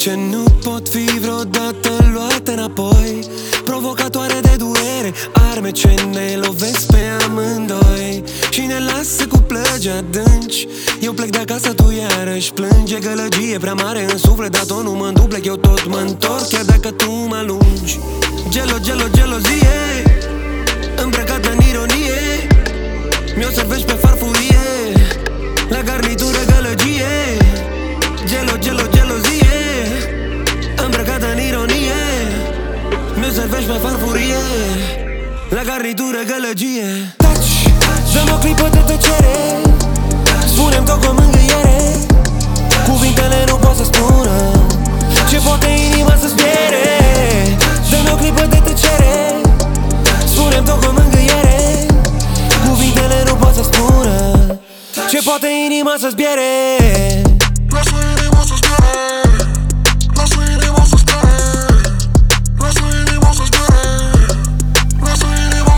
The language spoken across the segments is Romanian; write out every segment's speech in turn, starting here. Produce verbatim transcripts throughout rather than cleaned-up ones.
ce nu pot fi vreodată luate înapoi, provocatoare de durere, arme ce ne lovesc pe amândoi și ne lasă cu plăgi adânci. Eu plec de acasă, tu iarăși plângi. E gălăgie prea mare în suflet, dar tot nu mă înduplec, eu tot mă întorc, chiar dacă tu mă alungi. Gelo, gelo, gelozie, îmbrăcată în ironie, mi-o servești pe farfurie, la garnitură gălăgie. Gelo, gelo, gelozie, îmbrăcată în ironie, mi-o servești pe farfurie, la garnitură gălăgie. Taci, dă-mi o clipă de tăcere, spune-mi tot cu mângâiere, cuvintele nu pot să spună ce poate inima să-ți piere. Dă-mi o clipă de tăcere, spune-mi tot cu mângâiere, cuvintele nu pot să spună ce poate inima să-ți piere. Lasă inima să-ți piere, lasă inima să-ți piere, lasă inima să-ți piere, lasă inima.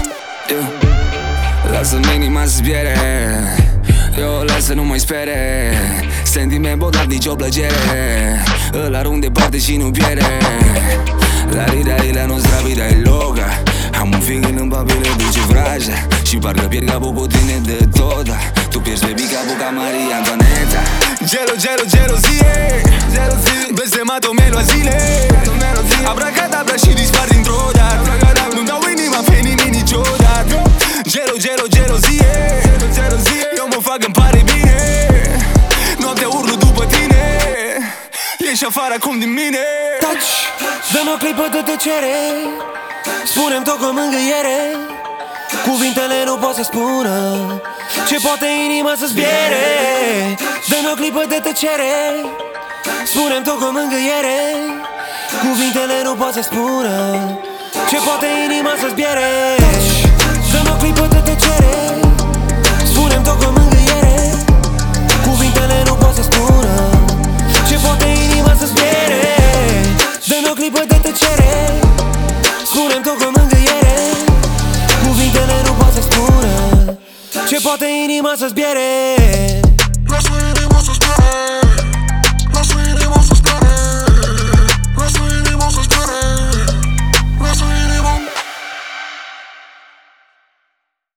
Lasă-mi inima să-ți piere, eu lasă nu mai spere. Sentiment bogat, nicio plăcere, îl arunc departe și nu pierde. La rida y la nostra vida es loca, am un feeling în papile duce vraja și parcă pierd capul cu tine de toda. Tu pierzi baby capul ca Maria Antoaneta. Gelo, gelo, gelozie, blestemat-o melo a zile, abracadabra și dispar dintr-o dată. Nu-mi dau inima pe nimic niciodată. Gelo, gelo, gelozie, eu mă fac, îmi pare bine, noaptea urlu după tine, ieși afară acum din mine. Taci, dă-mi o clipă de tăcere, spune-mi tot cu mângâiere, cuvintele nu pot să spună ce poate inima să-ți piere. Dă-mi o clipă de tăcere, spune-mi tot cu mângâiere, cuvintele nu pot să spună ce poate inima să-ți piere. Dă-mi o clipă de tăcere, spune-mi tot cu mângâiere, cuvintele nu pot să spună ce poate inima să-ți piere. Dă-mi o clipă de tăcere, spune-mi tot cu mângâiere, cuvintele nu pot să spună ce poate inima să-ți piere.